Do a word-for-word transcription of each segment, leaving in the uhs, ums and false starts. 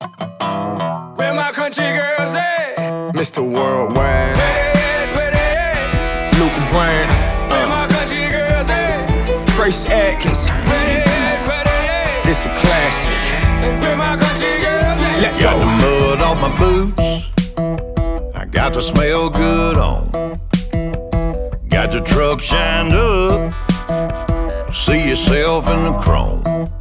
Where my country girls at? Mister Worldwide, Where they at? Where they at? Luca Bryan, Where my country girls at? Trace Atkins. Where they at? Where they at? This a classic. Where my country girls at? Let's Got go. the mud off my boots, I got the smell good on. Got the truck shined up, see yourself in the chrome.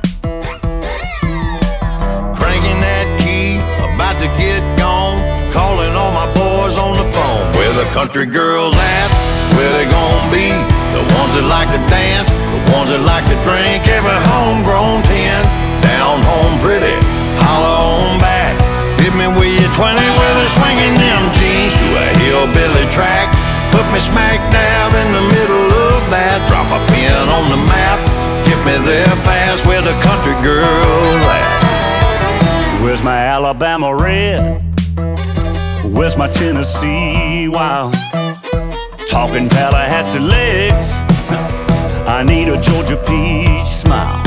Cranking that key, about to get gone, calling all my boys on the phone. Where the country girls at? Where they gon' be? The ones that like to dance, the ones that like to drink. Every homegrown ten, down home pretty, holler on back. Hit me with your twenty, where they're swinging them jeans to a hillbilly track. Put me smack dab in the middle of that. Drop a pin on the map, get me there fast. Where the country girls at? Where's my Alabama red? Where's my Tennessee wild? Talking Tallahassee legs, I need a Georgia peach smile.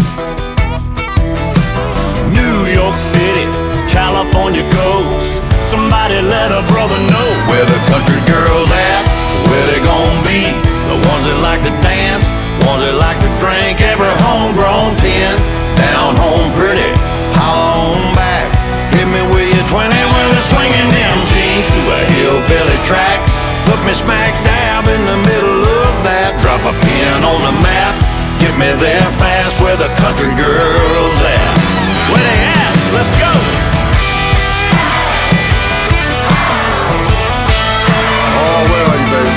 New York City, California coast, somebody let a brother know. Where the country girls at? Where they gon' be? The ones that like to dance, ones that like to drink. Every homegrown ten, down home pretty, holler on back. Hit me with your twenty, where they're swinging them jeans to a hillbilly track. Put me smack dab in the middle of that. Drop a pin on the map, get me there fast. Where the country girls at? Where they at? Let's go! Oh, where are you, baby?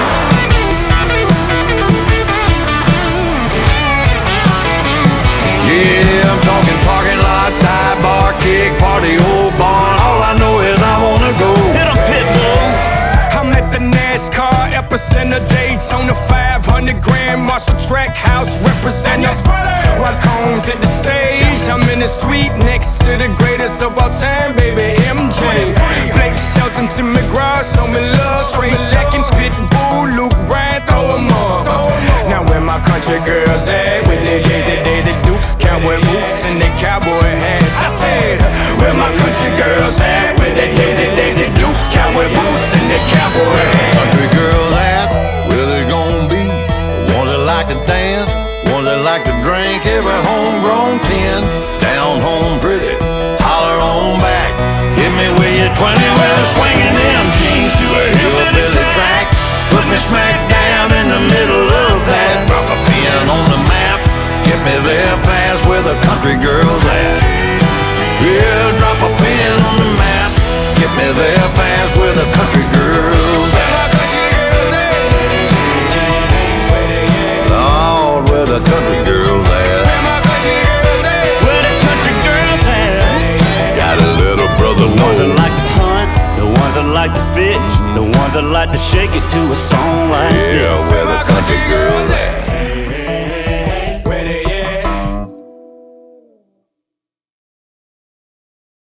Yeah, I'm talking parking lot, dive bar, kick, party, old barn. All I know is I wanna go. Hit 'em, Pitbull! I'm at the NASCAR epicenter, Daytona five hundred Grand Marshall Track House representative. Rock cones at the stage, I'm in the suite next to the greatest of all time, baby, M J. Blake Shelton to McGraw, show me love. Trey Seconds, Pitbull, Luke Bryan, throw 'em up. Now where my country girls at? With their Daisy Daisy Dukes, cowboy boots and their cowboy hats. I said, where my country girls at? With their Daisy Daisy Dukes, cowboy boots and their cowboy hats. Country girls at? Where they gon' be? The ones that like to dance, ones that like to drink. Every homegrown ten, down home pretty, holler on back. Hit me with your twenty, where they're swinging them jeans to a hillbilly track. Put me smack down in the middle of that. Drop a pin on the map, get me there fast. Where the country girls at? Yeah, drop a pin on the map, get me there fast. Where the country girls at? Lord, where the country girls at? Where the country girls at? Got a little brother, The ones that like to hunt, the ones that like to fish, the ones that like to shake it to a song like yeah, this. where the